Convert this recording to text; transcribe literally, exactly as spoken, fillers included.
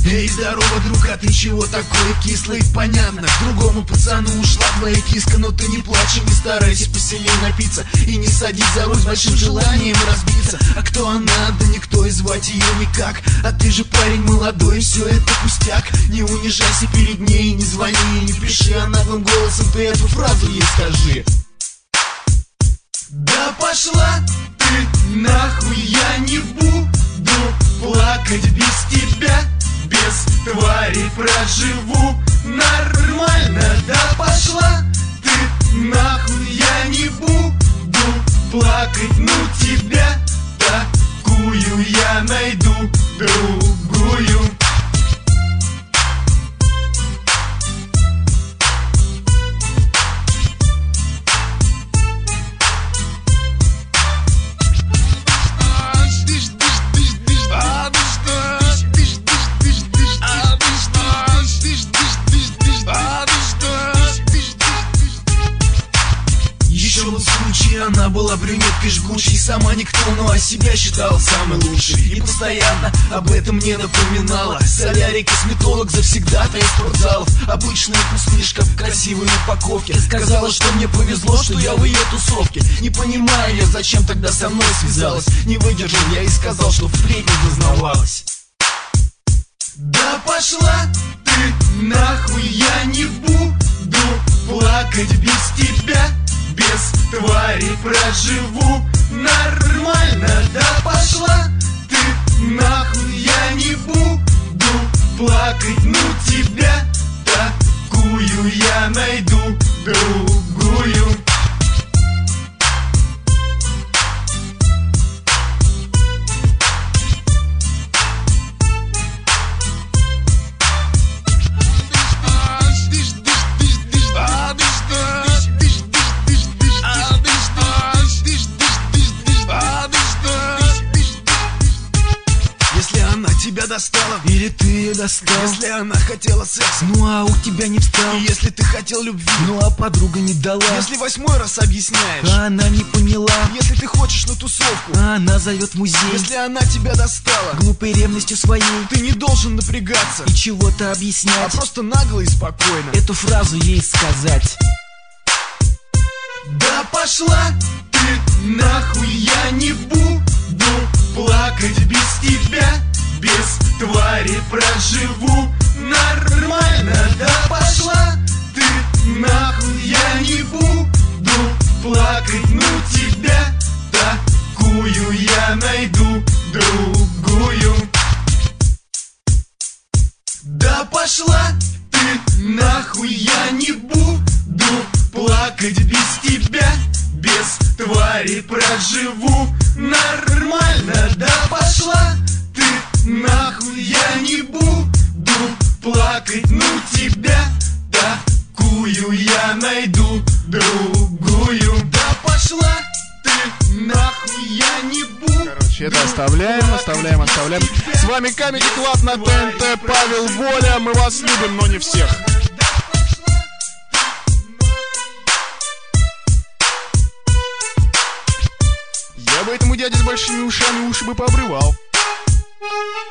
Эй, здорово, друг, а ты чего такой кислый? Понятно, к другому пацану ушла твоя киска. Но ты не плачь и не старайся посильнее напиться, и не садись за руль с большим желанием разбиться. А кто она? Да никто, и звать ее никак. А ты же парень молодой, и все это пустяк. Не унижайся перед ней, не звони и не пиши, а наглым голосом ты эту фразу ей скажи. Да пошла ты нахуй, я не буду плакать без тебя. Без твари проживу нормально. Да пошла ты нахуй, я не буду плакать. Ну тебя такую я найду другую. Она была брюнеткой жгучей, сама никто, но о себя считала самой лучшей. И постоянно об этом мне напоминала. Солярий, косметолог, завсегдатая из спортзалов. Обычная пустышка в красивой упаковке. Сказала, что мне повезло, что я в ее тусовке. Не понимаю я, зачем тогда со мной связалась. Не выдержал я и сказал, что впредь не дознавалась. Да пошла ты нахуй, я не буду плакать без тебя. Без твари проживу нормально. Да пошла ты нахуй, я не буду плакать. Ну тебя такую я найду другую. Тебя достала, или ты ее достал? Если она хотела секса, ну а у тебя не встал. И если ты хотел любви, ну а подруга не дала. Если восьмой раз объясняешь, а она не поняла. Если ты хочешь на тусовку, а она зовет в музей. Если она тебя достала глупой ревностью своей, ты не должен напрягаться и чего-то объяснять, а просто нагло и спокойно эту фразу ей сказать. Да пошла ты нахуй, я не буду плакать без тебя. Без твари проживу нормально. Да пошла ты нахуй, я не буду плакать. Ну тебя такую я найду другую. Да пошла ты нахуй, я не буду плакать без тебя. Без твари проживу нормально. Да пошла ты нахуй, я не буду плакать. Ну тебя такую я найду другую. Да пошла ты нахуй, я не буду. Короче, это оставляем, оставляем, оставляем. С вами Comedy Club на ТНТ, Павел Воля. Мы вас любим, но не всех. Я бы этому дяде с большими ушами уши бы пообрывал.